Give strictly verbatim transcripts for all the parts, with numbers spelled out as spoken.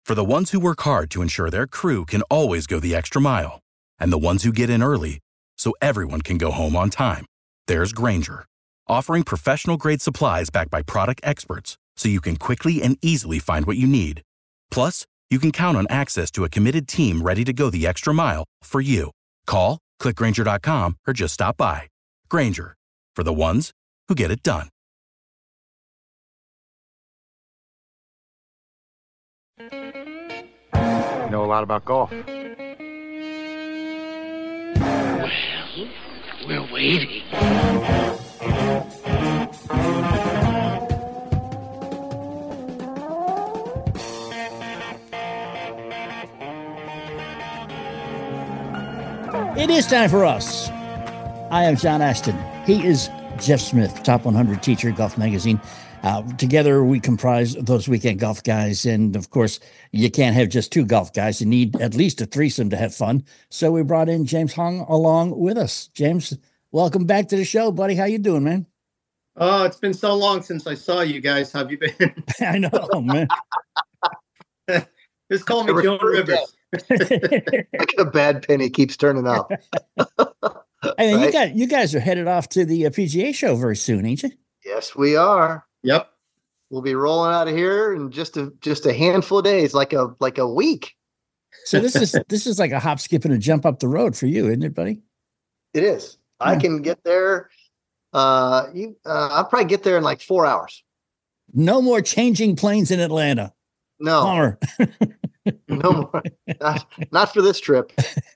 For the ones who work hard to ensure their crew can always go the extra mile, and the ones who get in early so everyone can go home on time, there's Grainger, offering professional-grade supplies backed by product experts so you can quickly and easily find what you need. Plus, you can count on access to a committed team ready to go the extra mile for you. Call, click Grainger dot com, or just stop by. Grainger, for the ones who get it done. You know a lot about golf. Well, we're waiting. It is time for us. I am John Ashton. He is Jeff Smith, Top one hundred Teacher, Golf Magazine. Uh, together, we comprise those weekend golf guys. And, of course, you can't have just two golf guys. You need at least a threesome to have fun. So we brought in James Hong along with us. James, welcome back to the show, buddy. How you doing, man? Oh, it's been so long since I saw you guys. How have you been? I know, man. Just call me Joan Rivers. Like a bad penny keeps turning up. I mean, Right? you got you guys are headed off to the uh, P G A show very soon, ain't you? Yes, we are. Yep. We'll be rolling out of here in just a just a handful of days, like a like a week. So this is this is like a hop, skip, and a jump up the road for you, isn't it, buddy? It is. I Yeah. can get there. Uh, you, uh, I'll probably get there in like four hours. No more changing planes in Atlanta. No, Bummer. no more. Not, not for this trip.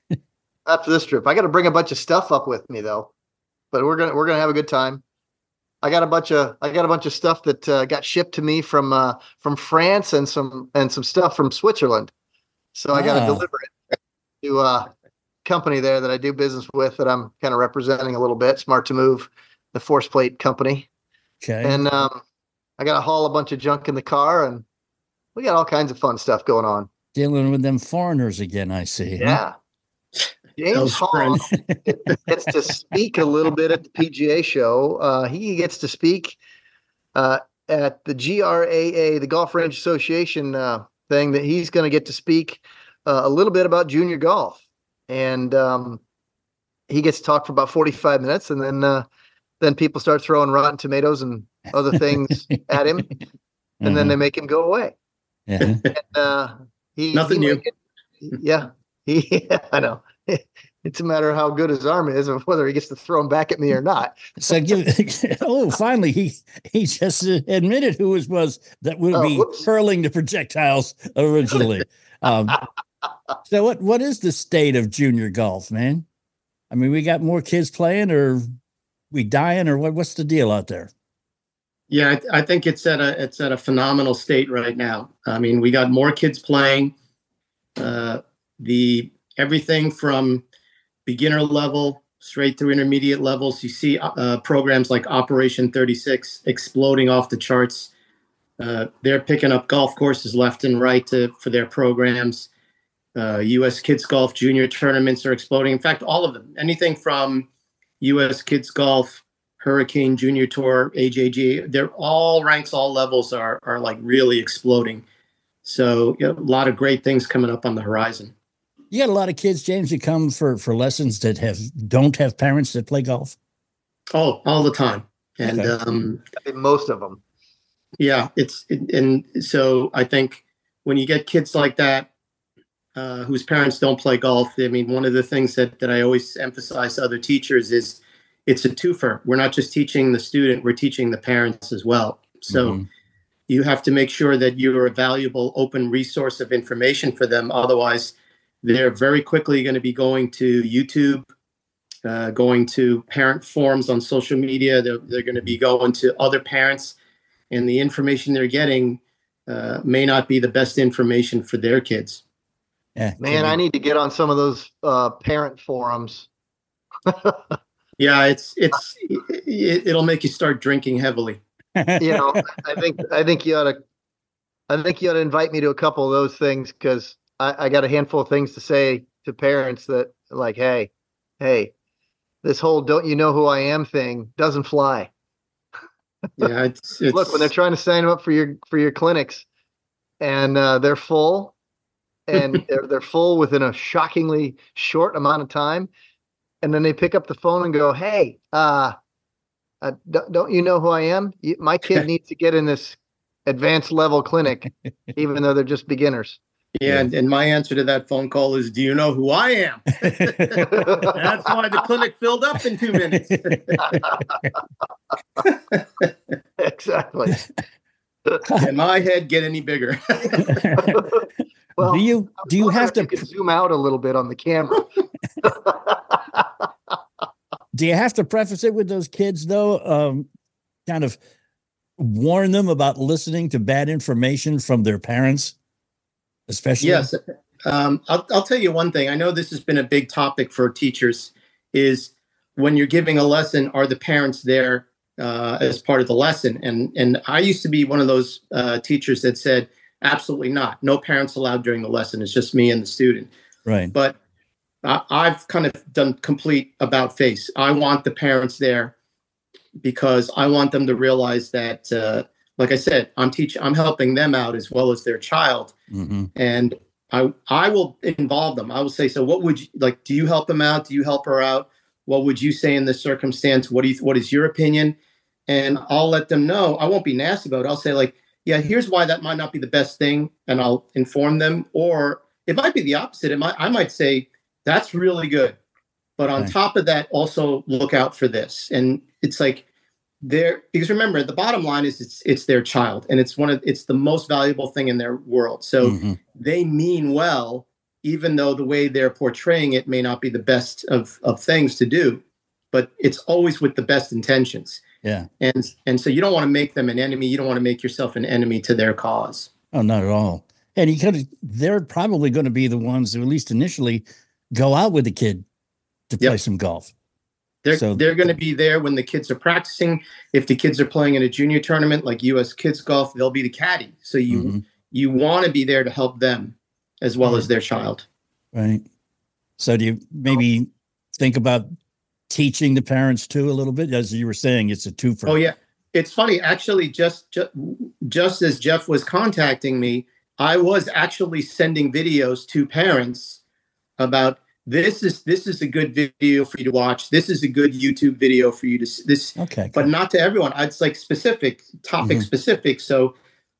Not for this trip. I got to bring a bunch of stuff up with me though. But we're gonna we're gonna have a good time. I got a bunch of I got a bunch of stuff that uh, got shipped to me from uh, from France and some and some stuff from Switzerland. So I got to Ah. deliver it to a company there that I do business with that I'm kind of representing a little bit. Smart to Move, the force plate company, Okay. and um, I got to haul a bunch of junk in the car, and we got all kinds of fun stuff going on. Dealing with them foreigners again, I see. huh? Yeah. James Those Hong gets to speak a little bit at the P G A show. Uh, he gets to speak uh, at the G R A A, the Golf Range Association uh, thing, that he's going to get to speak uh, a little bit about junior golf. And um, he gets to talk for about forty-five minutes, and then uh, then people start throwing rotten tomatoes and other things at him, and then Mhm. they make him go away. Yeah. And, uh, he, Nothing he new. might get- yeah, he, I know. It's a matter of how good his arm is, of whether he gets to throw them back at me or not. So give oh, finally he he just admitted who it was that would Oh, be whoops. hurling the projectiles originally. Um, so what what is the state of junior golf, man? I mean, we got more kids playing, or we dying, or what? What's the deal out there? Yeah, I, I think it's at a it's at a phenomenal state right now. I mean, we got more kids playing. Uh, the everything from beginner level straight through intermediate levels. You see uh, programs like Operation thirty-six exploding off the charts. Uh, they're picking up golf courses left and right to, for their programs. Uh, U S Kids Golf Junior tournaments are exploding. In fact, all of them. Anything from U S Kids Golf, Hurricane Junior Tour, A J G, they're all ranks, all levels are are like really exploding. So you know, a lot of great things coming up on the horizon. You got a lot of kids, James, that come for for lessons that have don't have parents that play golf. Oh, all the time. And Okay. um, I think most of them. yeah, it's it, and so I think when you get kids like that uh, whose parents don't play golf, I mean, one of the things that that I always emphasize to other teachers is it's a twofer. We're not just teaching the student, we're teaching the parents as well. So Mhm. you have to make sure that you're a valuable open resource of information for them. Otherwise, they're very quickly going to be going to YouTube, uh, going to parent forums on social media. They're, they're going to be going to other parents, and the information they're getting uh, may not be the best information for their kids. Yeah, Man, I need to get on some of those uh, parent forums. Yeah, it's it's it, it'll make you start drinking heavily. You know, I think I think you ought to. I think you ought to invite me to a couple of those things, because I, I got a handful of things to say to parents that, like, hey, hey, this whole "don't you know who I am" thing doesn't fly. Yeah, it's, it's Look, when they're trying to sign them up for your for your clinics, and uh, they're full, and they're, they're full within a shockingly short amount of time. And then they pick up the phone and go, hey, uh, uh, d- don't you know who I am? You, my kid needs to get in this advanced level clinic, even though they're just beginners. Yeah, yeah. And, and my answer to that phone call is, do you know who I am? That's why the clinic filled up in two minutes. Exactly. Can my head get any bigger? Well, do you do you have to you could zoom out a little bit on the camera? Do you have to preface it with those kids, though? Um, kind of warn them about listening to bad information from their parents, especially? Yes. Um, I'll, I'll tell you one thing. I know this has been a big topic for teachers, is when you're giving a lesson, are the parents there uh, as part of the lesson? And, and I used to be one of those uh, teachers that said, absolutely not. No parents allowed during the lesson. It's just me and the student. Right. But I, I've kind of done complete about face. I want the parents there because I want them to realize that, uh, like I said, I'm teaching, I'm helping them out as well as their child. Mm-hmm. And I, I will involve them. I will say, so what would you like? Do you help them out? Do you help her out? What would you say in this circumstance? What do you, what is your opinion? And I'll let them know. I won't be nasty about it. I'll say like, yeah, here's why that might not be the best thing. And I'll inform them. Or it might be the opposite. It might, I might say, that's really good. But on Right. top of that, also look out for this. And it's like there, because remember, the bottom line is it's it's their child, and it's one of it's the most valuable thing in their world. So Mm-hmm. they mean well, even though the way they're portraying it may not be the best of, of things to do, but it's always with the best intentions. Yeah. And and so you don't want to make them an enemy. You don't want to make yourself an enemy to their cause. Oh, not at all. And you could, they're probably going to be the ones who, at least initially, go out with the kid to play Yep. some golf. They're So- they're going to be there when the kids are practicing. If the kids are playing in a junior tournament like U S Kids Golf, they'll be the caddy. So you Mhm. you want to be there to help them as well as their child. Right. So do you maybe think about teaching the parents too a little bit? As you were saying, it's a twofer. Oh yeah, it's funny actually. Just just, just as Jeff was contacting me, I was actually sending videos to parents about this is this is a good video for you to watch. This is a good YouTube video for you to s- this. Okay. But not to everyone. It's like specific, topic Mhm. specific. So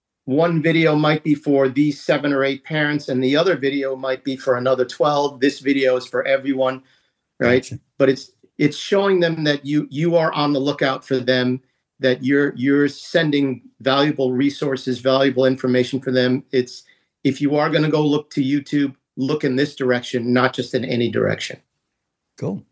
one video might be for these seven or eight parents, and the other video might be for another twelve. This video is for everyone, right? Gotcha. But it's it's showing them that you you are on the lookout for them, that you're you're sending valuable resources, valuable information for them. It's if you are going to go look to YouTube, look in this direction, not just in any direction. Cool.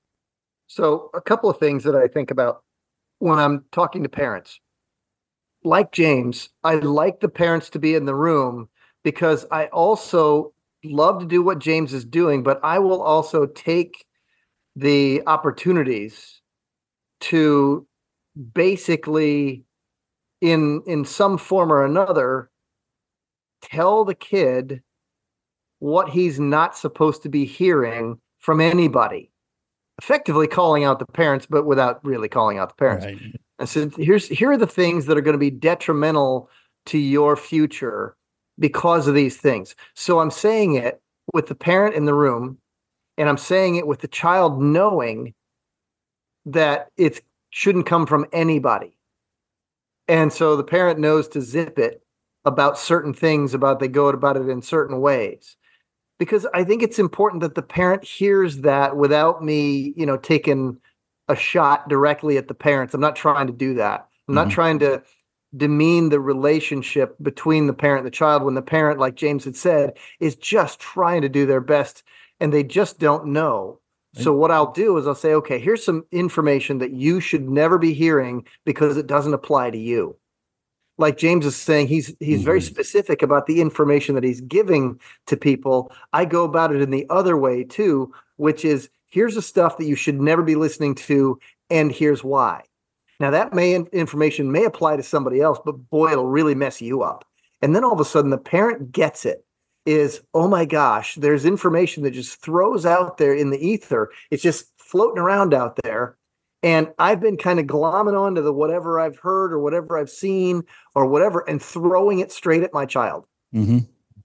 So a couple of things that I think about when I'm talking to parents. Like James, I like the parents to be in the room because I also love to do what James is doing, but I will also take the opportunities to basically, in in some form or another, tell the kid what he's not supposed to be hearing from anybody. Effectively calling out the parents, but without really calling out the parents. Right. And so here's here are the things that are going to be detrimental to your future because of these things. So I'm saying it with the parent in the room, and I'm saying it with the child knowing that it shouldn't come from anybody. And so the parent knows to zip it about certain things, about they go about it in certain ways. Because I think it's important that the parent hears that without me, you know, taking a shot directly at the parents. I'm not trying to do that. I'm not Mhm. trying to demean the relationship between the parent and the child when the parent, like James had said, is just trying to do their best and they just don't know. So what I'll do is I'll say, okay, here's some information that you should never be hearing because it doesn't apply to you. Like James is saying, he's he's very Mhm. specific about the information that he's giving to people. I go about it in the other way too, which is here's the stuff that you should never be listening to, and here's why. Now that may information may apply to somebody else, but boy, it'll really mess you up. And then all of a sudden the parent gets it. Is, oh my gosh, there's information that just throws out there in the ether. It's just floating around out there. And I've been kind of glomming onto the whatever I've heard or whatever I've seen or whatever and throwing it straight at my child. Mm-hmm.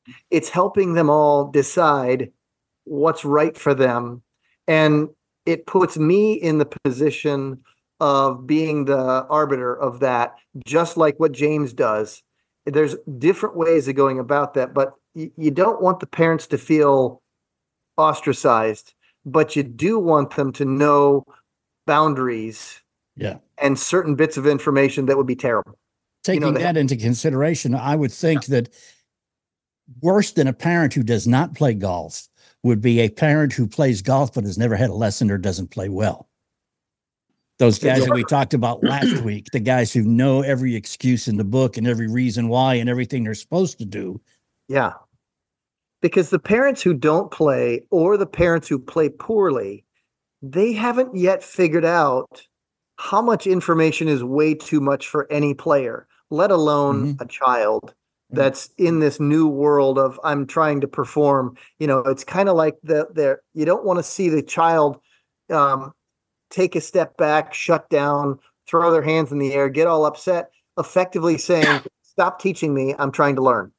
It's helping them all decide what's right for them. And it puts me in the position of being the arbiter of that, just like what James does. There's different ways of going about that, but y- you don't want the parents to feel ostracized, but you do want them to know boundaries Yeah. and certain bits of information that would be terrible. Taking You know, they- that into consideration, I would think that worse than a parent who does not play golf would be a parent who plays golf but has never had a lesson or doesn't play well. Those guys that we talked about last week, the guys who know every excuse in the book and every reason why and everything they're supposed to do. Yeah. Because the parents who don't play or the parents who play poorly, they haven't yet figured out how much information is way too much for any player, let alone Mhm. a child that's in this new world of I'm trying to perform. You know, it's kind of like the the you don't want to see the child um, take a step back, shut down, throw their hands in the air, get all upset, effectively saying, "Stop teaching me. I'm trying to learn."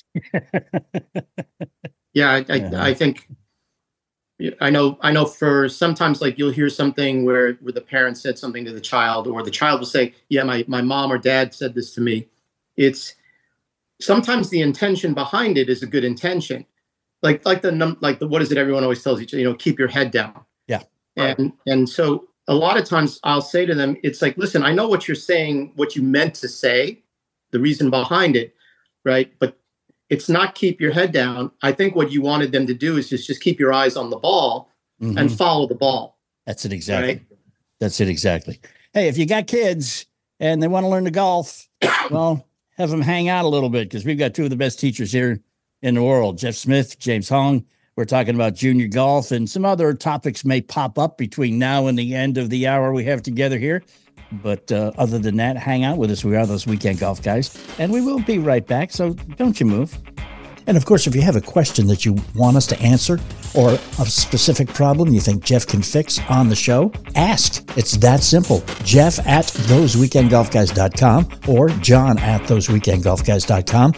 Yeah, I, I, Yeah. I think I know. I know. For sometimes, like you'll hear something where where the parent said something to the child, or the child will say, "Yeah, my my mom or dad said this to me." It's sometimes the intention behind it is a good intention, like like the num like the what is it everyone always tells each other, you know, keep your head down. Yeah. And and so a lot of times I'll say to them, it's like, listen, I know what you're saying, what you meant to say, the reason behind it, right? But it's not keep your head down. I think what you wanted them to do is just, just keep your eyes on the ball Mhm. and follow the ball. That's it exactly. Right? That's it exactly. Hey, if you got kids and they want to learn to golf, well, have them hang out a little bit because we've got two of the best teachers here in the world, Jeff Smith, James Hong. We're talking about junior golf, and some other topics may pop up between now and the end of the hour we have together here. But uh, other than that, hang out with us. We are those weekend golf guys, and we will be right back. So don't you move. And of course, if you have a question that you want us to answer or a specific problem you think Jeff can fix on the show, ask. It's that simple. Jeff at those weekend golf guys dot com or John at those weekend golf guys dot com.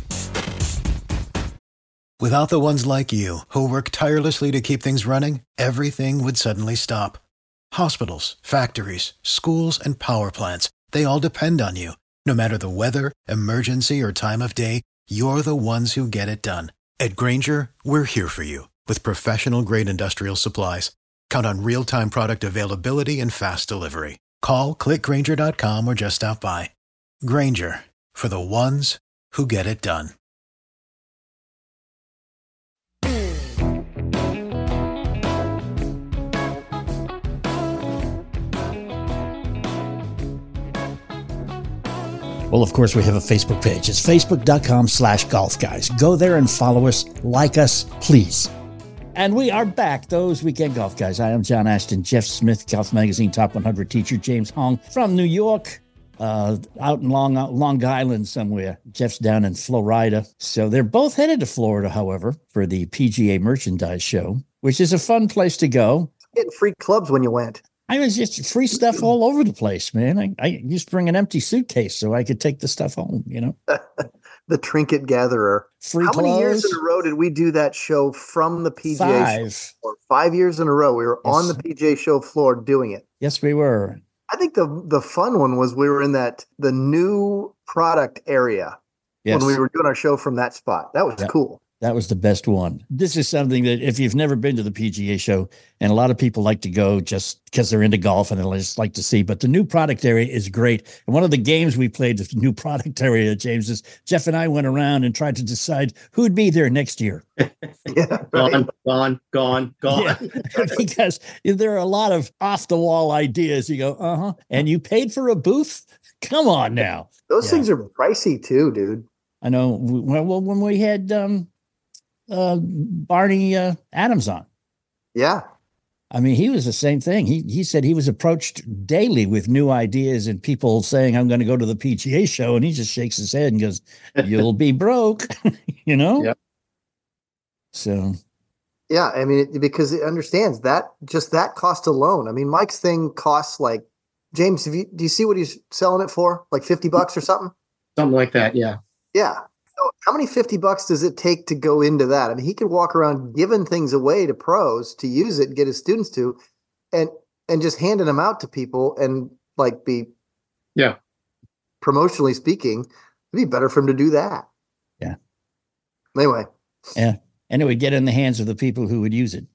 Without the ones like you, who work tirelessly to keep things running, everything would suddenly stop. Hospitals, factories, schools, and power plants, they all depend on you. No matter the weather, emergency, or time of day, you're the ones who get it done. At Grainger, we're here for you with professional-grade industrial supplies. Count on real-time product availability and fast delivery. Call, click Grainger dot com, or just stop by. Grainger, for the ones who get it done. Well, of course, we have a Facebook page. It's facebook.com slash golf guys. Go there and follow us, like us, please. And we are back, those weekend golf guys. I am John Ashton, Jeff Smith, Golf Magazine Top one hundred teacher, James Hong from New York, uh, out in Long, Long Island somewhere. Jeff's down in Florida. So they're both headed to Florida, however, for the P G A Merchandise Show, which is a fun place to go. Getting free clubs when you went. I was just free stuff all over the place, man. I, I used to bring an empty suitcase so I could take the stuff home, you know. The trinket gatherer. Free How clothes. many years in a row did we do that show from the P G A Five. show floor? Five years in a row. We were Yes. on the P G A show floor doing it. Yes, we were. I think the the fun one was we were in that the new product area Yes. when we were doing our show from that spot. That was Yeah. cool. That was the best one. This is something that if you've never been to the P G A show, and a lot of people like to go just because they're into golf and they just like to see, but the new product area is great. And one of the games we played, the new product area, James, is Jeff and I went around and tried to decide who'd be there next year. Yeah, right. Gone, gone, gone, gone. Yeah, because there are a lot of off the wall ideas. You go, uh-huh. And you paid for a booth? Come on now. Those Yeah. things are pricey too, dude. I know. Well, well, when we had um, uh, Barney uh, Adams on, Yeah. I mean, he was the same thing. He he said he was approached daily with new ideas and people saying, I'm going to go to the P G A show. And he just shakes his head and goes, you'll be broke, you know? Yep. So, Yeah. I mean, it, because it understands that just that cost alone. I mean, Mike's thing costs like, James, have you, do you see what he's selling it for? Like fifty bucks or something? Something like that. Yeah. Yeah. So how many fifty bucks does it take to go into that? I mean, he could walk around giving things away to pros to use it and get his students to, and and just handing them out to people and like be, yeah, promotionally speaking, it'd be better for him to do that. Yeah. Anyway. Yeah. And it would get in the hands of the people who would use it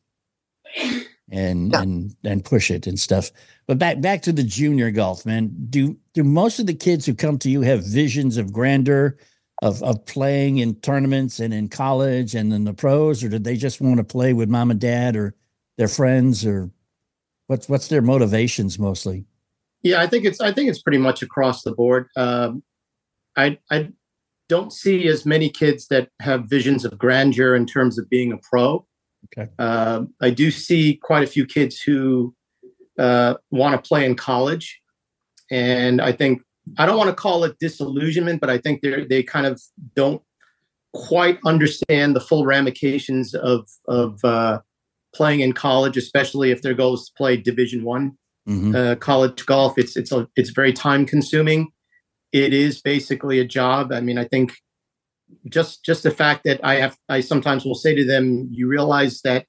and yeah. and and push it and stuff. But back back to the junior golf, man. Do do most of the kids who come to you have visions of grandeur, of of playing in tournaments and in college and in the pros, or did they just want to play with mom and dad or their friends, or what's what's their motivations mostly? Yeah, I think it's I think it's pretty much across the board. Um, I I don't see as many kids that have visions of grandeur in terms of being a pro. Okay. Uh, I do see quite a few kids who uh, want to play in college, and I think I don't want to call it disillusionment, but I think they they kind of don't quite understand the full ramifications of of uh, playing in college, especially if their goal is to play Division One mm-hmm. uh, college golf. It's it's a, it's very time consuming. It is basically a job. I mean, I think just just the fact that I have, I sometimes will say to them, you realize that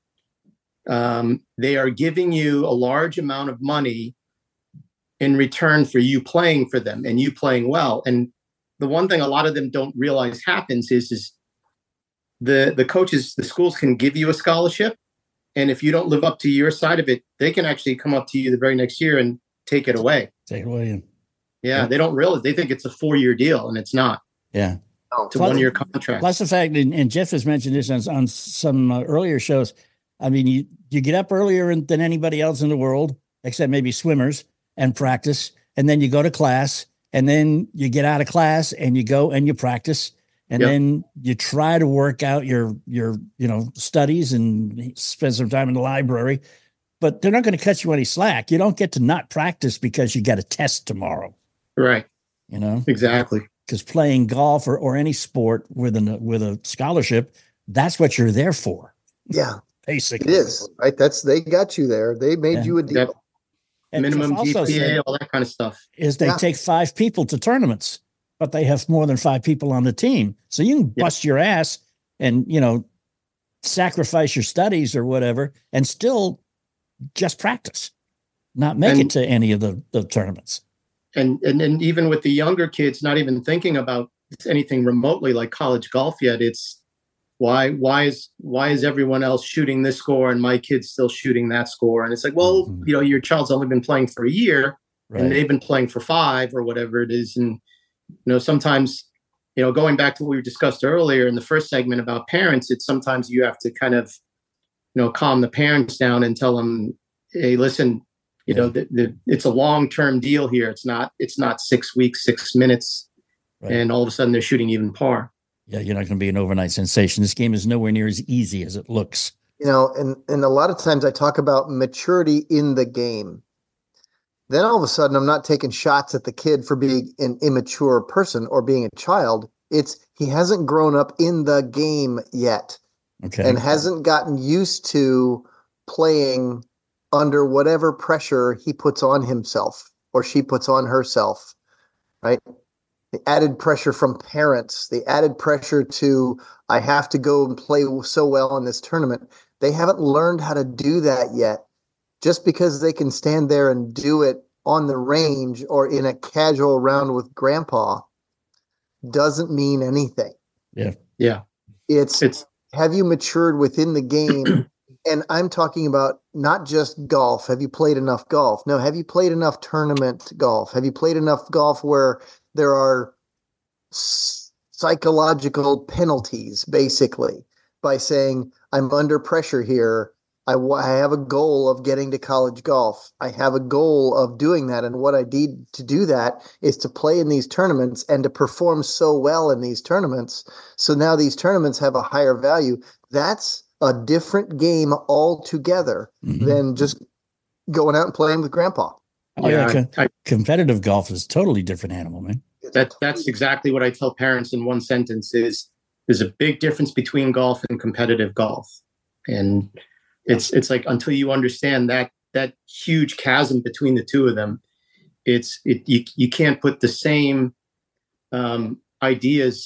um, they are giving you a large amount of money in return for you playing for them and you playing well. And the one thing a lot of them don't realize happens is, is the, the coaches, the schools can give you a scholarship. And if you don't live up to your side of it, they can actually come up to you the very next year and take it away. Take it away. Yeah, they don't realize. They think it's a four-year deal, and it's not. Yeah. It's a one-year contract. Plus the fact, and, and Jeff has mentioned this on, on some uh, earlier shows, I mean, you, you get up earlier than anybody else in the world, except maybe swimmers, and practice, and then you go to class, and then you get out of class, and you go and you practice, and yep. then you try to work out your, your you know, studies and spend some time in the library, but they're not going to cut you any slack. You don't get to not practice because you got a test tomorrow. Right. You know, exactly. Because playing golf or, or any sport with a with a scholarship, that's what you're there for. Yeah, basically it is. Right. That's they got you there. They made yeah. you a deal. Yep. Minimum G P A, all that kind of stuff. Is they yeah. take five people to tournaments, but they have more than five people on the team, so you can bust yep. your ass and you know sacrifice your studies or whatever, and still just practice, not make and, it to any of the the tournaments. And, and and even with the younger kids, not even thinking about anything remotely like college golf yet. It's why why is why is everyone else shooting this score and my kid's still shooting that score? And it's like, well, mm-hmm. you know, your child's only been playing for a year, right. and they've been playing for five or whatever it is. And you know, sometimes, you know, going back to what we discussed earlier in the first segment about parents, it's sometimes you have to kind of, you know, calm the parents down and tell them, hey, listen. You know, the, the, it's a long-term deal here. It's not. It's not six weeks, six minutes, right. and all of a sudden they're shooting even par. Yeah, you're not going to be an overnight sensation. This game is nowhere near as easy as it looks. You know, and and a lot of times I talk about maturity in the game. Then all of a sudden, I'm not taking shots at the kid for being an immature person or being a child. It's he hasn't grown up in the game yet, okay, and hasn't gotten used to playing under whatever pressure he puts on himself or she puts on herself, right? The added pressure from parents, the added pressure to, I have to go and play so well in this tournament. They haven't learned how to do that yet. Just because they can stand there and do it on the range or in a casual round with grandpa doesn't mean anything. Yeah. Yeah. It's, it's have you matured within the game? And I'm talking about not just golf. Have you played enough golf? No. Have you played enough tournament golf? Have you played enough golf where there are s- psychological penalties, basically, by saying, I'm under pressure here. I, w- I have a goal of getting to college golf. I have a goal of doing that. And what I need to do that is to play in these tournaments and to perform so well in these tournaments. So now these tournaments have a higher value. That's a different game altogether mm-hmm. than just going out and playing with grandpa. Oh yeah, yeah. I, I, competitive golf is a totally different animal, man. That that's exactly what I tell parents in one sentence is there's a big difference between golf and competitive golf. And it's it's like until you understand that that huge chasm between the two of them, it's it you, you can't put the same um, ideas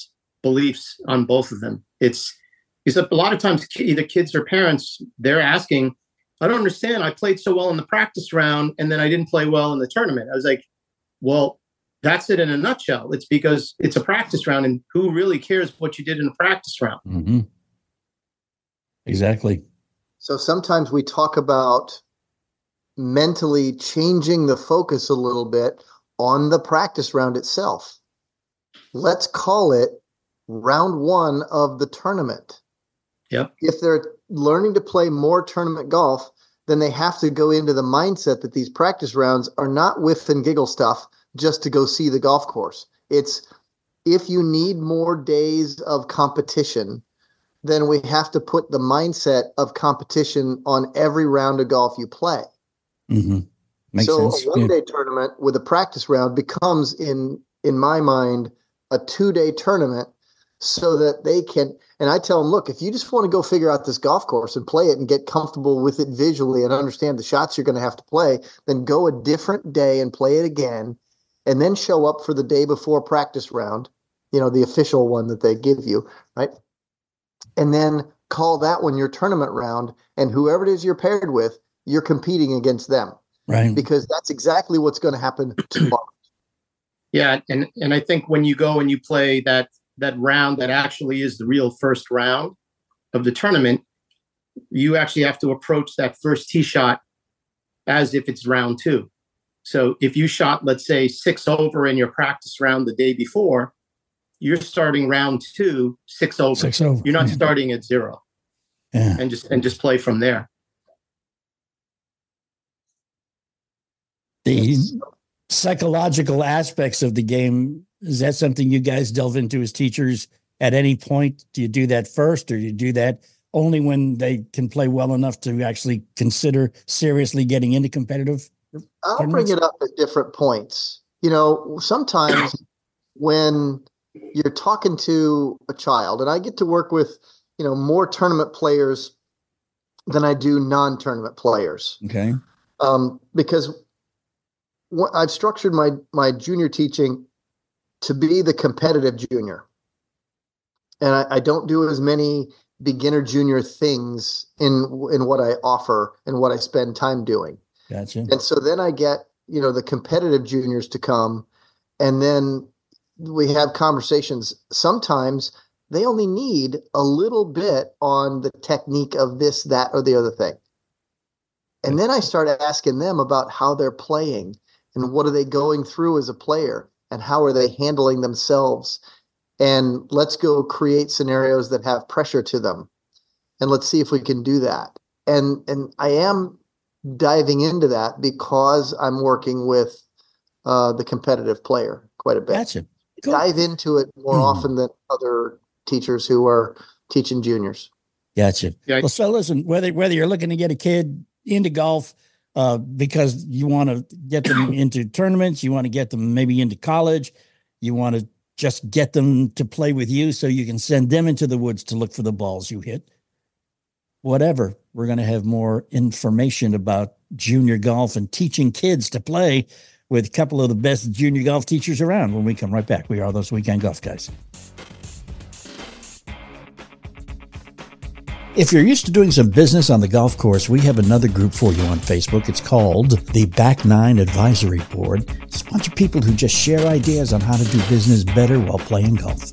beliefs on both of them. It's because a lot of times either kids or parents, they're asking, I don't understand. I played so well in the practice round and then I didn't play well in the tournament. I was like, well, that's it in a nutshell. It's because it's a practice round, and who really cares what you did in a practice round? Mm-hmm. Exactly. So sometimes we talk about mentally changing the focus a little bit on the practice round itself. Let's call it round one of the tournament. Yep. If they're learning to play more tournament golf, then they have to go into the mindset that these practice rounds are not whiff and giggle stuff just to go see the golf course. It's if you need more days of competition, then we have to put the mindset of competition on every round of golf you play. Mm-hmm. Makes so sense. a one-day yeah. tournament with a practice round becomes, in in my mind, a two-day tournament, so that they can, and I tell them, look, if you just want to go figure out this golf course and play it and get comfortable with it visually and understand the shots you're going to have to play, then go a different day and play it again, and then show up for the day before practice round, you know, the official one that they give you, right? And then call that one your tournament round, and whoever it is you're paired with, you're competing against them. Right. Because that's exactly what's going to happen tomorrow. Yeah, and, and I think when you go and you play that that round that actually is the real first round of the tournament, you actually have to approach that first tee shot as if it's round two. So if you shot, let's say, six over in your practice round the day before, you're starting round two, six over. Six over. You're not yeah. starting at zero. Yeah. And just and just play from there. The psychological aspects of the game, is that something you guys delve into as teachers at any point? Do you do that first, or do you do that only when they can play well enough to actually consider seriously getting into competitive I'll tournaments? bring it up at different points. You know, sometimes when you're talking to a child, and I get to work with, you know, more tournament players than I do non-tournament players. Okay. Um, because what I've structured my my junior teaching to be the competitive junior. And I, I don't do as many beginner junior things in in what I offer and what I spend time doing. Gotcha. And so then I get, you know, the competitive juniors to come, and then we have conversations. Sometimes they only need a little bit on the technique of this, that, or the other thing. And then I started asking them about how they're playing and what are they going through as a player and how are they handling themselves. And let's go create scenarios that have pressure to them. And let's see if we can do that. And and I am diving into that because I'm working with uh, the competitive player quite a bit. Gotcha. Cool. Dive into it more Mm. often than other teachers who are teaching juniors. Gotcha. Yeah. Well, so listen, whether whether you're looking to get a kid into golf uh, because you want to get them into tournaments, you want to get them maybe into college, you want to just get them to play with you so you can send them into the woods to look for the balls you hit. Whatever, we're going to have more information about junior golf and teaching kids to play with a couple of the best junior golf teachers around when we come right back. We are those Weekend Golf Guys. If you're used to doing some business on the golf course, we have another group for you on Facebook. It's called the Back Nine Advisory Board. It's a bunch of people who just share ideas on how to do business better while playing golf.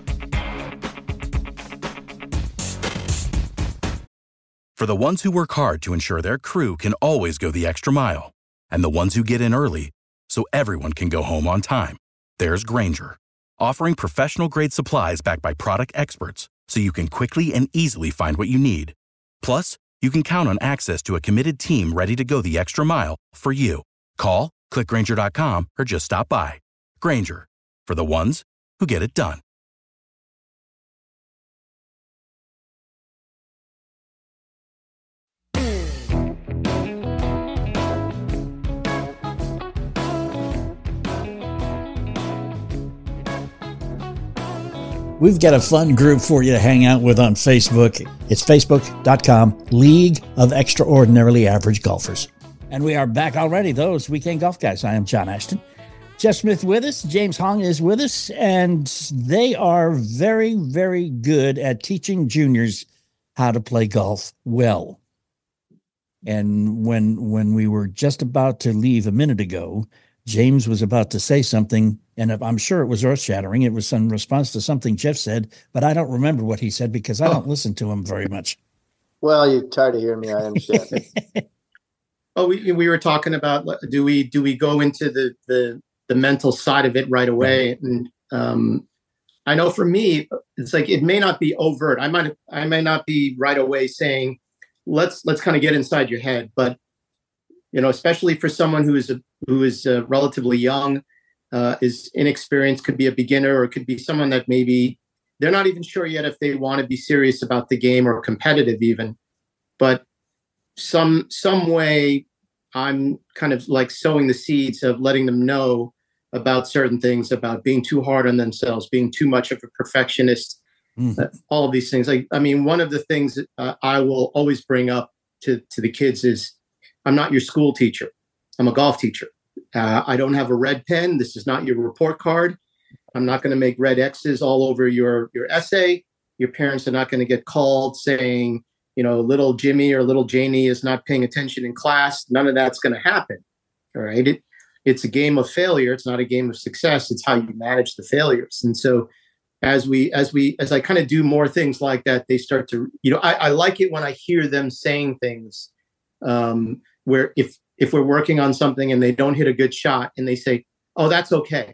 For the ones who work hard to ensure their crew can always go the extra mile, and the ones who get in early so everyone can go home on time, there's Grainger, offering professional-grade supplies backed by product experts so you can quickly and easily find what you need. Plus, you can count on access to a committed team ready to go the extra mile for you. Call, click Grainger dot com, or just stop by. Grainger, for the ones who get it done. We've got a fun group for you to hang out with on Facebook. It's facebook dot com, League of Extraordinarily Average Golfers. And we are back already, those Weekend Golf Guys. I am John Ashton. Jeff Smith with us. James Hong is with us, and they are very, very good at teaching juniors how to play golf well. And when when we were just about to leave a minute ago, James was about to say something, and I'm sure it was earth-shattering. It was in response to something Jeff said, but I don't remember what he said because I don't listen to him very much. Well, you're tired of hearing me. I understand. Oh, we we were talking about do we do we go into the the the mental side of it right away? And um, I know for me, it's like it may not be overt. I might I may not be right away saying let's let's kind of get inside your head, but you know, especially for someone who is a, who is uh, relatively young, uh, is inexperienced, could be a beginner, or could be someone that maybe they're not even sure yet if they want to be serious about the game or competitive even, but some some way I'm kind of like sowing the seeds of letting them know about certain things, about being too hard on themselves, being too much of a perfectionist, mm. uh, all of these things. Like, I mean, one of the things that, uh, I will always bring up to, to the kids is, I'm not your school teacher. I'm a golf teacher. Uh, I don't have a red pen. This is not your report card. I'm not going to make red X's all over your, your essay. Your parents are not going to get called saying, you know, little Jimmy or little Janie is not paying attention in class. None of that's going to happen. All right. It, it's a game of failure. It's not a game of success. It's how you manage the failures. And so as we, as we, as I kind of do more things like that, they start to, you know, I, I like it when I hear them saying things um, where if, if we're working on something and they don't hit a good shot and they say, oh, that's okay.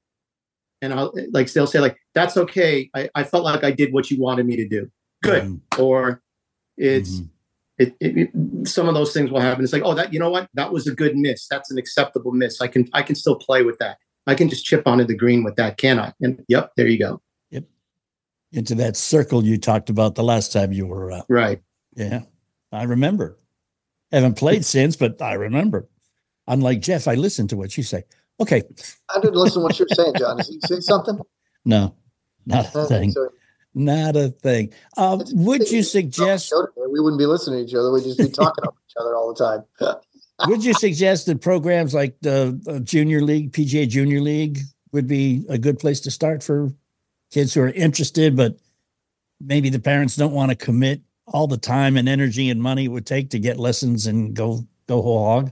And I'll like, they'll say like, that's okay. I, I felt like I did what you wanted me to do. Good. Mm-hmm. Or it's, mm-hmm. It, it, it, some of those things will happen. It's like, oh, that, you know what? That was a good miss. That's an acceptable miss. I can, I can still play with that. I can just chip onto the green with that, can I? And yep, there you go. Yep. Into that circle you talked about the last time you were uh, right. Yeah. I remember. Haven't played since, but I remember. Unlike Jeff, I listened to what you say. Okay. I didn't listen to what you're saying, John. Did you say something? No, not a thing. So, Not a thing. Uh, would you suggest we wouldn't be listening to each other? We'd just be talking over each other all the time. Would you suggest that programs like the, the Junior League, P G A Junior League, would be a good place to start for kids who are interested, but maybe the parents don't want to commit all the time and energy and money it would take to get lessons and go go whole hog?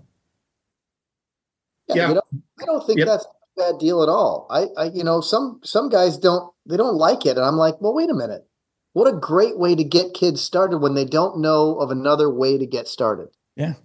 Yeah, yeah. You know, I don't think yep. that's a bad deal at all. I, I, you know, some some guys don't. They don't like it. And I'm like, well, wait a minute. What a great way to get kids started when they don't know of another way to get started. Yeah.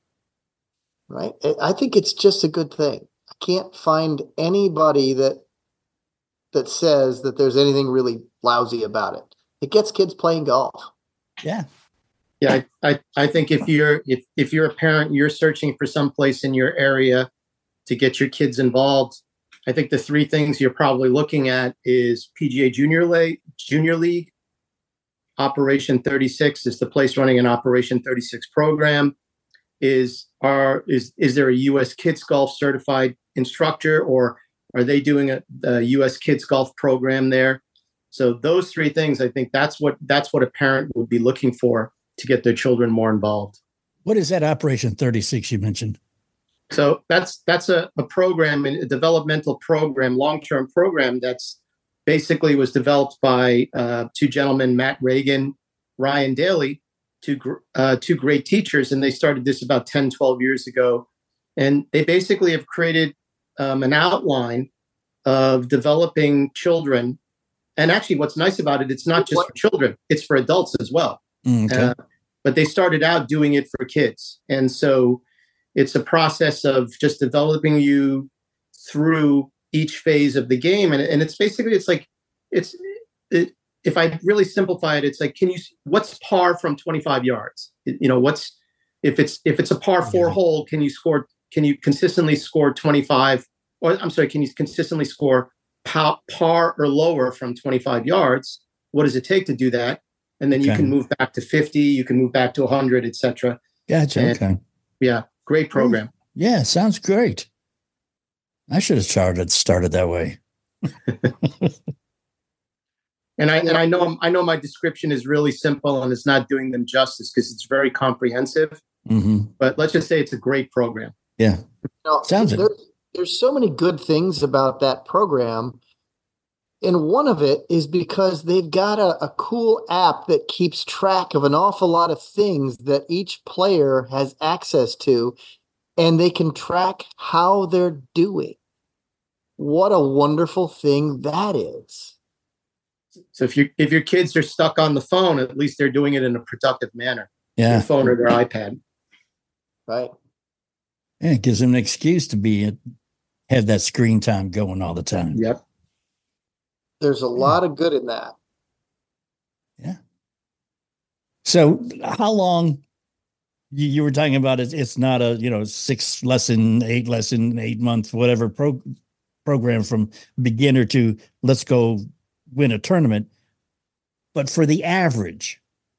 Right. I think it's just a good thing. I can't find anybody that that says that there's anything really lousy about it. It gets kids playing golf. Yeah. Yeah. I, I, I think if you're, if, if you're a parent, you're searching for some place in your area to get your kids involved, I think the three things you're probably looking at is P G A Junior League, Junior League. Operation thirty-six is the place running an Operation thirty-six program. Is are is is there a U S Kids Golf certified instructor, or are they doing a, a U S Kids Golf program there? So those three things, I think that's what that's what a parent would be looking for to get their children more involved. What is that Operation thirty-six you mentioned? So that's that's a, a program, a developmental program, long-term program that's basically was developed by uh, two gentlemen, Matt Reagan, Ryan Daly, two, uh, two great teachers. And they started this about ten, twelve years ago. And they basically have created um, an outline of developing children. And actually what's nice about it, it's not just for children, it's for adults as well. Okay. Uh, but they started out doing it for kids. And so it's a process of just developing you through each phase of the game. And, and it's basically, it's like, it's, it, if I really simplify it, it's like, can you, what's par from twenty-five yards? You know, what's, if it's, if it's a par four yeah. hole, can you score, can you consistently score twenty-five, or I'm sorry, can you consistently score par, par or lower from twenty-five yards? What does it take to do that? And then okay. you can move back to fifty, you can move back to one hundred, et cetera. Gotcha. And, okay. Yeah. Great program. Yeah, sounds great. I should have started started that way. and I and I know I know my description is really simple and it's not doing them justice because it's very comprehensive. Mm-hmm. But let's just say it's a great program. Yeah, no, sounds there's, it. there's so many good things about that program. And one of it is because they've got a, a cool app that keeps track of an awful lot of things that each player has access to, and they can track how they're doing. What a wonderful thing that is. So if you if your kids are stuck on the phone, at least they're doing it in a productive manner. Yeah. Their phone or their iPad. Right. Yeah, it gives them an excuse to be have that screen time going all the time. Yep. There's a lot of good in that. Yeah. So how long you, you were talking about it, it's not a, you know, six lesson, eight lesson, eight month, whatever pro, program from beginner to let's go win a tournament. But for the average,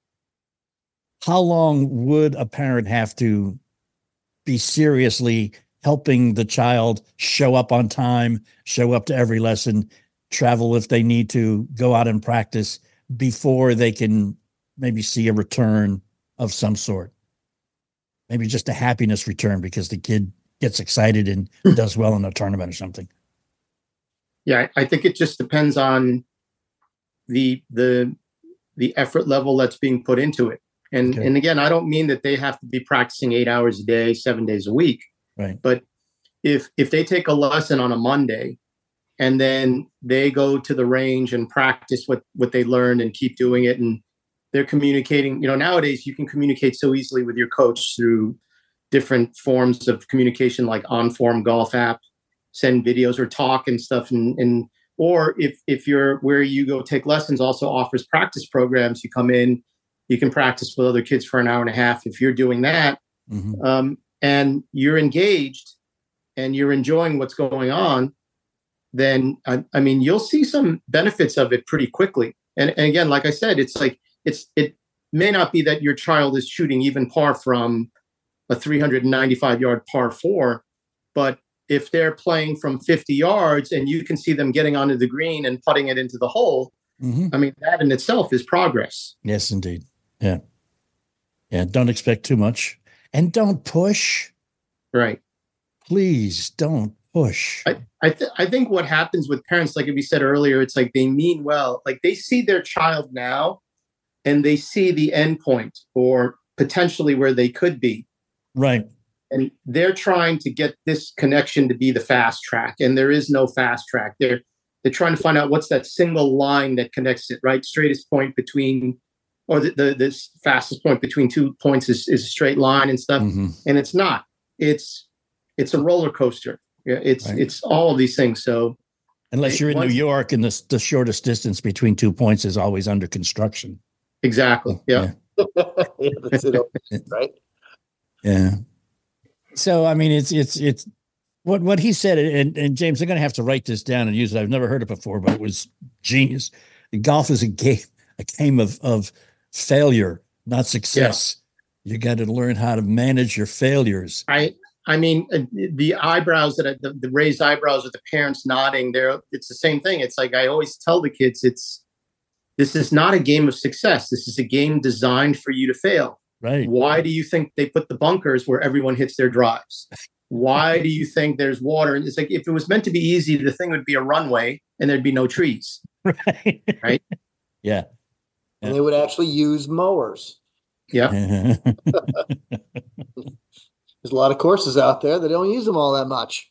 how long would a parent have to be seriously helping the child show up on time, show up to every lesson, travel if they need to, go out and practice before they can maybe see a return of some sort? Maybe just a happiness return because the kid gets excited and does well in a tournament or something. Yeah, I think it just depends on the the the effort level that's being put into it. And Okay. and again, I don't mean that they have to be practicing eight hours a day, seven days a week. Right. But if if they take a lesson on a Monday and then they go to the range and practice what what they learned and keep doing it, and they're communicating, you know, nowadays you can communicate so easily with your coach through different forms of communication like On-Form Golf app, send videos or talk and stuff. And, and or if if you're where you go take lessons also offers practice programs. You come in, you can practice with other kids for an hour and a half. If you're doing that, Mm-hmm. um, and you're engaged and you're enjoying what's going on, then I, I mean, you'll see some benefits of it pretty quickly. And, and again, like I said, it's like it's it may not be that your child is shooting even par from a three hundred ninety-five yard par four, but if they're playing from fifty yards and you can see them getting onto the green and putting it into the hole, Mm-hmm. I mean, that in itself is progress. Yes, indeed. Yeah. Yeah. Don't expect too much and don't push. Right. Please don't push. I, I, th- I think what happens with parents, like we said earlier, it's like they mean well, like they see their child now and they see the end point or potentially where they could be. Right. And they're trying to get this connection to be the fast track. And there is no fast track. They're, they're trying to find out what's that single line that connects it, right? Straightest point between, or the, the this fastest point between two points is, is a straight line and stuff. Mm-hmm. And it's not. It's it's a roller coaster. Yeah, it's Right. it's all of these things. So Unless you're in once- New York and the, the shortest distance between two points is always under construction. exactly. Yeah. Yeah, that's it, right? Yeah. So, I mean, it's, it's, it's what, what he said, and, and James, I'm going to have to write this down and use it. I've never heard it before, but it was genius. Golf is a game, a game of, of failure, not success. You got to learn how to manage your failures. I I mean uh, the eyebrows that I, the, the raised eyebrows of the parents nodding there. It's the same thing. It's like I always tell the kids, it's this is not a game of success. This is a game designed for you to fail. Right. Why do you think they put the bunkers where everyone hits their drives? Why do you think there's water? And it's like, if it was meant to be easy, the thing would be a runway and there's be no trees. Right. Right. Yeah. And they would actually use mowers. Yeah. There's a lot of courses out there that don't use them all that much.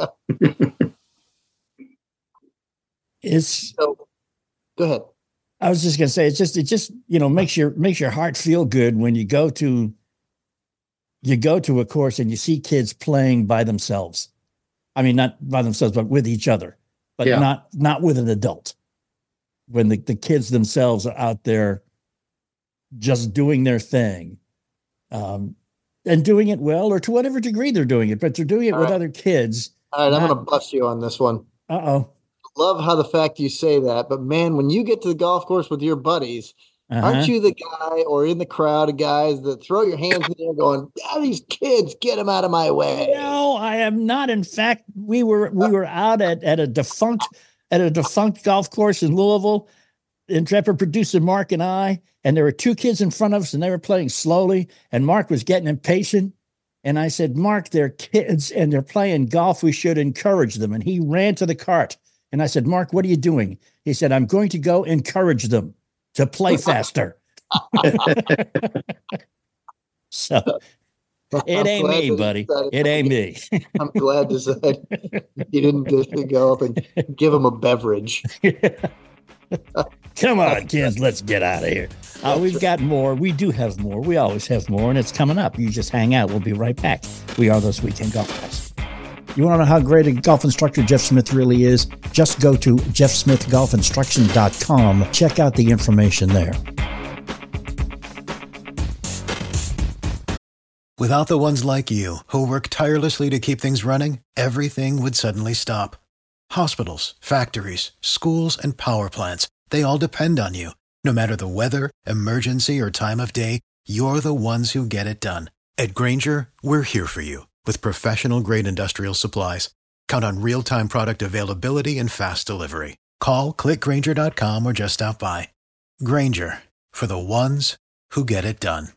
It's, So, go ahead. I was just gonna say, it's just, it just, you know, makes your, makes your heart feel good when you go to, you go to a course and you see kids playing by themselves. I mean, not by themselves, but with each other, but Yeah. not, not with an adult. When the, the kids themselves are out there just doing their thing, um, and doing it well, or to whatever degree they're doing it, but they're doing it All with right. other kids. All right, I'm Not- going to bust you on this one. Uh-oh. Love how the fact you say that, but man, when you get to the golf course with your buddies, Uh-huh. aren't you the guy or in the crowd of guys that throw your hands in the air going, ah, these kids, get them out of my way? No, I am not. In fact, we were we were out at, at a defunct at a defunct golf course in Louisville, intrepid producer Mark and I, and there were two kids in front of us, and they were playing slowly, and Mark was getting impatient, And I said, Mark, they're kids and they're playing golf. We should encourage them. And he ran to the cart. And I said, Mark, what are you doing? He said, I'm going to go encourage them to play faster. So it ain't me, buddy. It ain't me. I'm glad to say you didn't just go up and give them a beverage. Come on, kids, let's get out of here. Uh, we've got more. We do have more. We always have more, and it's coming up. You just hang out. We'll be right back. We are those Weekend Golf Guys. You want to know how great a golf instructor Jeff Smith really is? Just go to jeff smith golf instruction dot com. Check out the information there. Without the ones like you, who work tirelessly to keep things running, everything would suddenly stop. Hospitals, factories, schools, and power plants, they all depend on you. No matter the weather, emergency, or time of day, you're the ones who get it done. At Grainger, we're here for you with professional-grade industrial supplies. Count on real-time product availability and fast delivery. Call, click grainger dot com, or just stop by. Grainger, for the ones who get it done.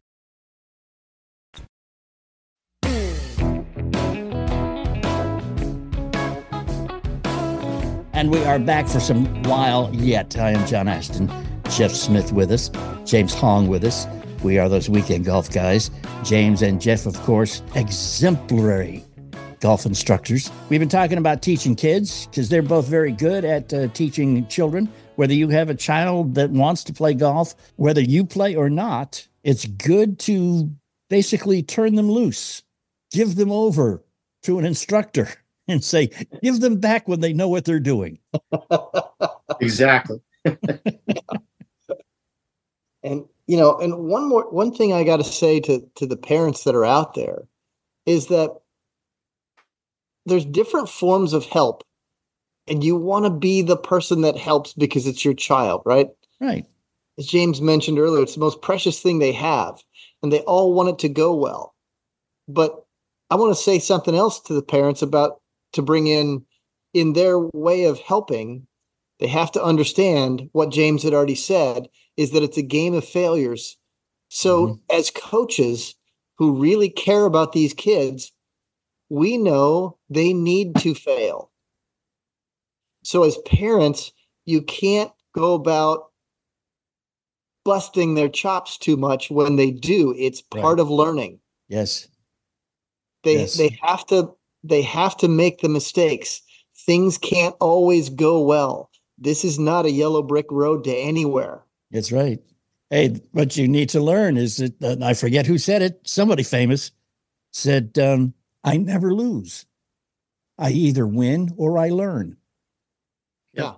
And we are back for some while yet. I am John Ashton. Jeff Smith with us. James Hong with us. We are those Weekend Golf Guys. James and Jeff, of course, exemplary golf instructors. We've been talking about teaching kids because they're both very good at uh, teaching children. Whether you have a child that wants to play golf, whether you play or not, it's good to basically turn them loose, give them over to an instructor. And say, give them back when they know what they're doing. Exactly. And, you know, and one more, one thing I got to say to, to the parents that are out there is that there's different forms of help, and you want to be the person that helps because it's your child, right? Right. As James mentioned earlier, it's the most precious thing they have, and they all want it to go well. But I want to say something else to the parents about to bring in, in their way of helping. They have to understand what James had already said, is that it's a game of failures. So mm-hmm. as coaches who really care about these kids, we know they need to fail. So as parents, you can't go about busting their chops too much when they do. It's part right. of learning. Yes. They yes. they have to They have to make the mistakes. Things can't always go well. This is not a yellow brick road to anywhere. That's right. Hey, what you need to learn is that, uh, I forget who said it, somebody famous said, um, I never lose. I either win or I learn. Yeah.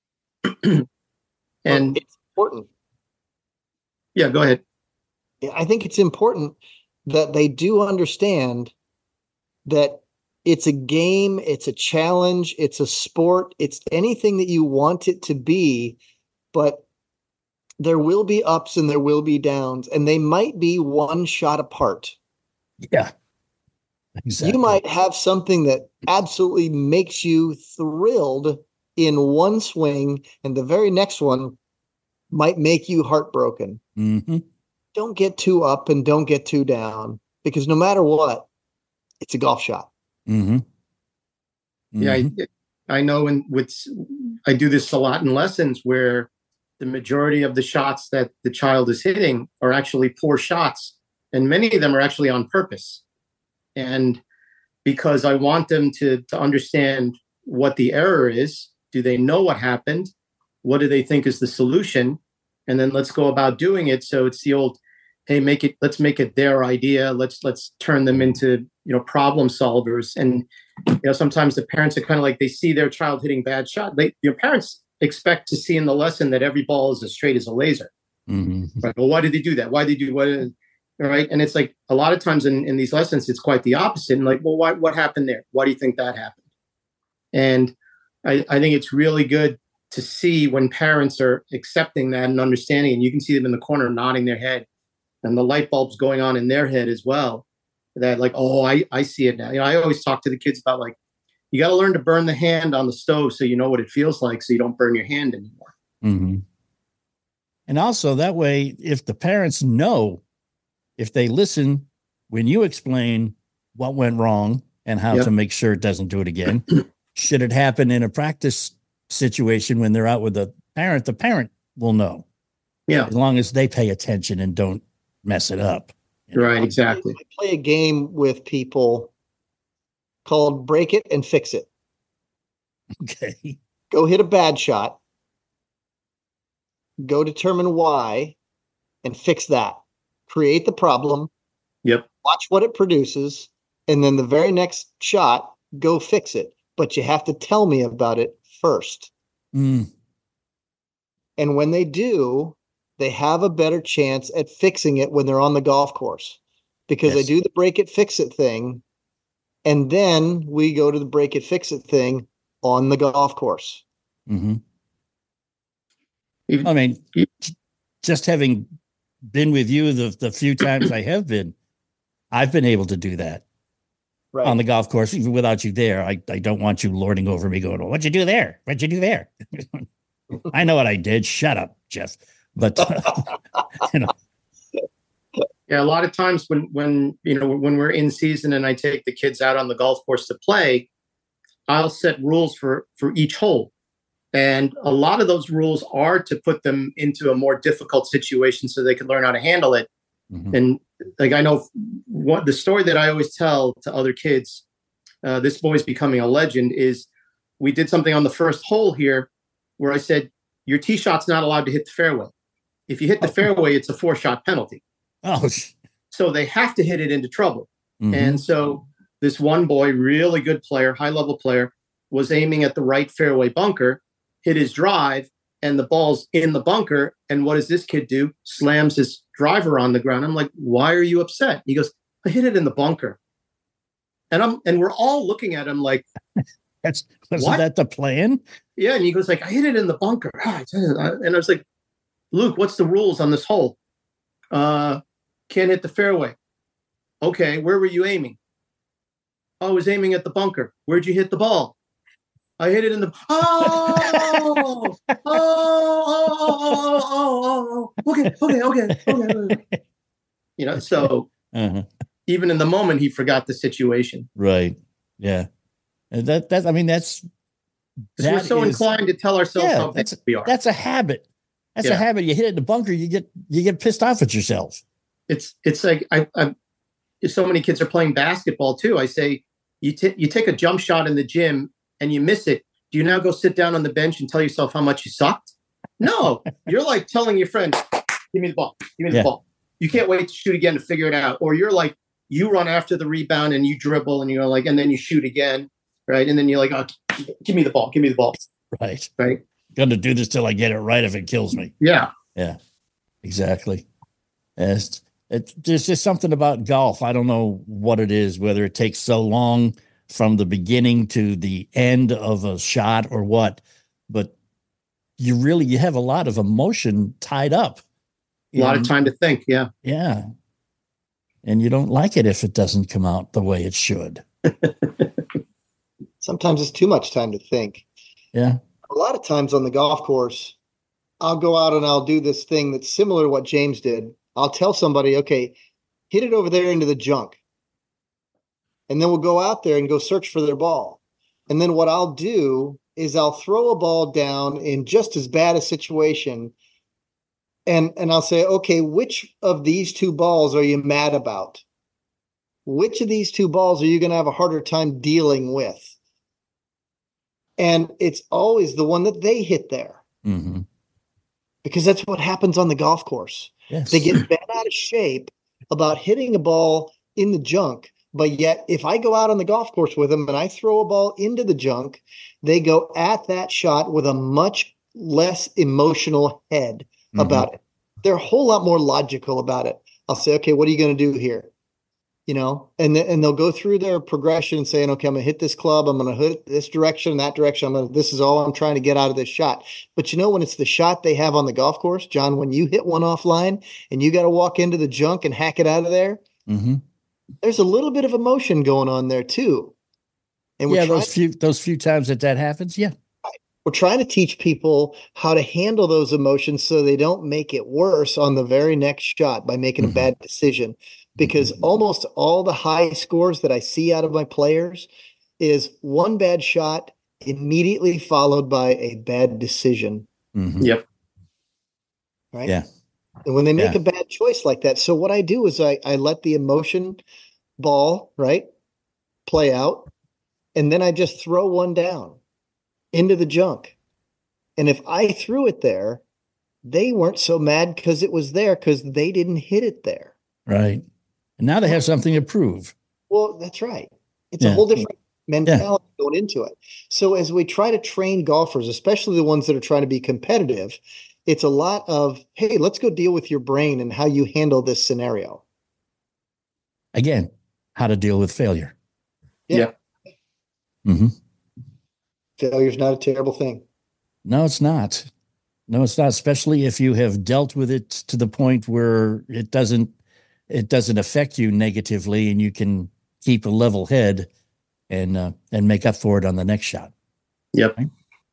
And it's important. Yeah, go ahead. I think it's important that they do understand that it's a game, it's a challenge, it's a sport, it's anything that you want it to be, but there will be ups and there will be downs, and they might be one shot apart. Yeah, exactly. You might have something that absolutely makes you thrilled in one swing, and the very next one might make you heartbroken. Mm-hmm. Don't get too up and don't get too down, because no matter what, it's a golf shot. Mm-hmm. Mm-hmm. Yeah, I, I know. And with I do this a lot in lessons where the majority of the shots that the child is hitting are actually poor shots, and many of them are actually on purpose. And because I want them to to understand what the error is, do they know what happened? What do they think is the solution? And then let's go about doing it. So it's the old, hey, make it, let's make it their idea. Let's, let's turn them into, you know, problem solvers. And, you know, sometimes the parents are kind of like, they see their child hitting bad shot. They, your parents expect to see in the lesson that every ball is as straight as a laser. Mm-hmm. Right? Well, why did they do that? Why did they do what? Right. And it's like a lot of times in, in these lessons, it's quite the opposite. And like, well, why, what happened there? Why do you think that happened? And I, I think it's really good to see when parents are accepting that and understanding, and you can see them in the corner nodding their head and the light bulbs going on in their head as well, that like, oh, I, I see it now. You know, I always talk to the kids about like, you got to learn to burn the hand on the stove so you know what it feels like, so you don't burn your hand anymore. Mm-hmm. And also that way, if the parents know, if they listen when you explain, what went wrong and how Yep. to make sure it doesn't do it again. Should it happen in a practice situation when they're out with the parent, the parent will know. Yeah. As long as they pay attention and don't mess it up. You know? Right. Exactly. I play a game with people called Break It and Fix It. Okay. Go hit a bad shot. Go determine why and fix that. Create the problem. Yep. Watch what it produces. And then the very next shot, go fix it. But you have to tell me about it first. Mm. And when they do, they have a better chance at fixing it when they're on the golf course, because Yes. they do the break it, fix it thing. And then we go to the break it, fix it thing on the golf course. Mm-hmm. Even- I mean, you- just having been with you the, the few times I have been, I've been able to do that Right. on the golf course, even without you there. I, I don't want you lording over me going, well, what'd you do there? What'd you do there? I know what I did. Shut up, Jeff. But, you know, Yeah, a lot of times when when you know when we're in season and I take the kids out on the golf course to play, I'll set rules for for each hole, and a lot of those rules are to put them into a more difficult situation so they can learn how to handle it. mhm. And like I know what the story that I always tell to other kids, uh, this boy's becoming a legend, is we did something on the first hole here where I said your tee shot's not allowed to hit the fairway. If you hit the fairway, it's a four shot penalty. Oh, sh- So they have to hit it into trouble. mhm. And so this one boy, really good player, high level player, was aiming at the right fairway bunker, hit his drive, and the ball's in the bunker. And what does this kid do? Slams his driver on the ground. I'm like, why are you upset? He goes, I hit it in the bunker. And I'm and we're all looking at him like, That's wasn't What? that the plan? yeah. And he goes like, I hit it in the bunker. Ah, I tell you, I- And I was like, Luke, what's the rules on this hole? Uh, can't hit the fairway. Okay, where were you aiming? I was aiming at the bunker. Where'd you hit the ball? I hit it in the oh oh oh oh oh oh okay okay okay okay. okay. You know, so Uh-huh. even in the moment, he forgot the situation. Right. Yeah. And that that I mean that's 'Cause we're that so is- inclined to tell ourselves Yeah, how that's- big we are. that's a habit. That's a Yeah. habit. You hit it in the bunker, you get you get pissed off at yourself. It's it's like I, I so many kids are playing basketball too. I say you t- you take a jump shot in the gym and you miss it. Do you now go sit down on the bench and tell yourself how much you sucked? No, you're like telling your friend, "Give me the ball. Give me the Yeah. ball." You can't wait to shoot again to figure it out. Or you're like you run after the rebound and you dribble and you're like, and then you shoot again, right? And then you're like, oh, "Give me the ball. Give me the ball." Right. Right? Gonna do this till I get it right if it kills me. Yeah. Exactly. It's, it's there's just something about golf. I don't know what it is, whether it takes so long from the beginning to the end of a shot or what, but you really you have a lot of emotion tied up. A lot in- of time to think. Yeah. Yeah. And you don't like it if it doesn't come out the way it should. Sometimes it's too much time to think. Yeah. A lot of times on the golf course, I'll go out and I'll do this thing that's similar to what James did. I'll tell somebody, okay, hit it over there into the junk. And then we'll go out there and go search for their ball. And then what I'll do is I'll throw a ball down in just as bad a situation. And, and I'll say, okay, which of these two balls are you mad about? Which of these two balls are you going to have a harder time dealing with? And it's always the one that they hit there, Mm-hmm. because that's what happens on the golf course. Yes. They get bent out of shape about hitting a ball in the junk. But yet, if I go out on the golf course with them and I throw a ball into the junk, they go at that shot with a much less emotional head Mhm. about it. They're a whole lot more logical about it. I'll say, okay, what are you going to do here? You know, and th- and they'll go through their progression saying, okay, I'm going to hit this club. I'm going to hit this direction, that direction. I'm going to, this is all I'm trying to get out of this shot. But you know, when it's the shot they have on the golf course, John, when you hit one offline and you got to walk into the junk and hack it out of there, Mm-hmm. there's a little bit of emotion going on there too. And we're Yeah, trying, those few those few times that that happens, yeah. we're trying to teach people how to handle those emotions so they don't make it worse on the very next shot by making mm-hmm. a bad decision. Because mm-hmm. almost all the high scores that I see out of my players is one bad shot immediately followed by a bad decision. Mm-hmm. Yep. Right. Yeah. And when they make yeah. a bad choice like that, so what I do is I, I let the emotion ball, right, play out, and then I just throw one down into the junk. And if I threw it there, they weren't so mad because it was there because they didn't hit it there. Right. And now they have something to prove. Well, that's right. It's yeah. a whole different mentality yeah. going into it. So as we try to train golfers, especially the ones that are trying to be competitive, it's a lot of, hey, let's go deal with your brain and how you handle this scenario. Again, how to deal with failure. Yeah. yeah. Mm-hmm. Failure's not a terrible thing. No, it's not. No, it's not, especially if you have dealt with it to the point where it doesn't it doesn't affect you negatively and you can keep a level head and uh, and make up for it on the next shot. Yep. Right?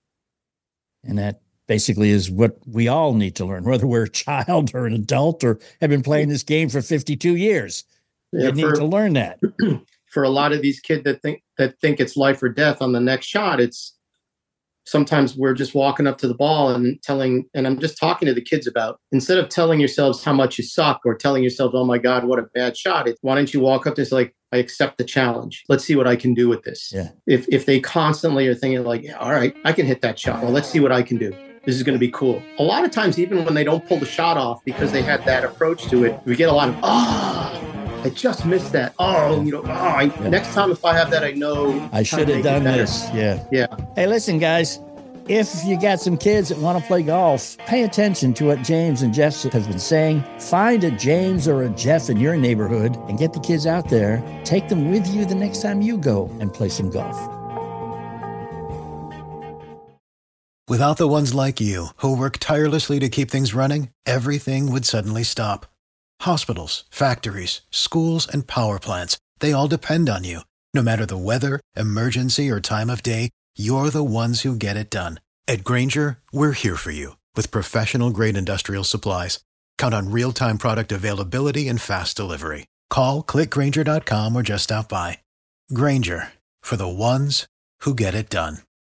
And that basically is what we all need to learn, whether we're a child or an adult or have been playing this game for fifty-two years. Yeah, you need for, to learn that. For a lot of these kids that think that think it's life or death on the next shot, it's sometimes we're just walking up to the ball and telling, and I'm just talking to the kids about, instead of telling yourselves how much you suck or telling yourselves, oh my God, what a bad shot. It's, why don't you walk up to this like, I accept the challenge. Let's see what I can do with this. Yeah. If if they constantly are thinking like, yeah, all right, I can hit that shot. Well, let's see what I can do. This is going to be cool. A lot of times, even when they don't pull the shot off because they had that approach to it, we get a lot of, ah, oh, I just missed that. Oh, you know, oh, I, yeah. next time if I have that, I know. I should have done this. Yeah. Yeah. Hey, listen, guys, if you got some kids that want to play golf, pay attention to what James and Jeff have been saying. Find a James or a Jeff in your neighborhood and get the kids out there. Take them with you the next time you go and play some golf. Without the ones like you, who work tirelessly to keep things running, everything would suddenly stop. Hospitals, factories, schools, and power plants, they all depend on you. No matter the weather, emergency, or time of day, you're the ones who get it done. At Grainger, we're here for you with professional-grade industrial supplies. Count on real-time product availability and fast delivery. Call, click Grainger dot com, or just stop by. Grainger, for the ones who get it done.